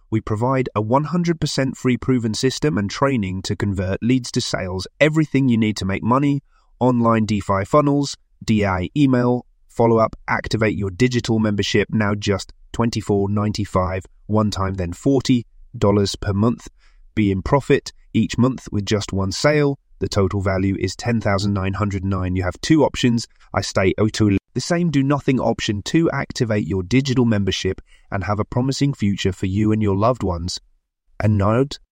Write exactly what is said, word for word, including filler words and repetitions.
We provide a one hundred percent free proven system and training to convert leads to sales, everything you need to make money, online DeFi funnels, D I email, follow-up, activate your digital membership, now just twenty-four ninety-five one time, then forty dollars per month. Be in profit each month with just one sale. The total value is ten thousand nine hundred nine dollars. You have two options. I stay auto. The same do-nothing option to activate your digital membership and have a promising future for you and your loved ones. And node